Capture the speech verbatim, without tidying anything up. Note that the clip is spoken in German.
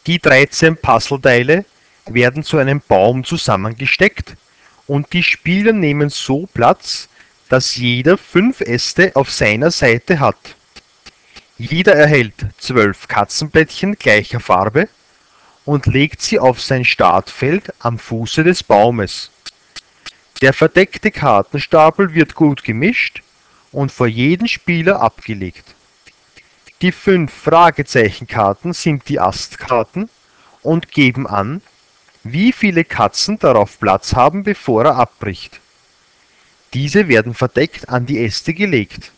Die dreizehn Puzzleteile werden zu einem Baum zusammengesteckt und die Spieler nehmen so Platz, dass jeder fünf Äste auf seiner Seite hat. Jeder erhält zwölf Katzenplättchen gleicher Farbe und legt sie auf sein Startfeld am Fuße des Baumes. Der verdeckte Kartenstapel wird gut gemischt und vor jedem Spieler abgelegt. Die fünf Fragezeichenkarten sind die Astkarten und geben an, wie viele Katzen darauf Platz haben, bevor er abbricht. Diese werden verdeckt an die Äste gelegt.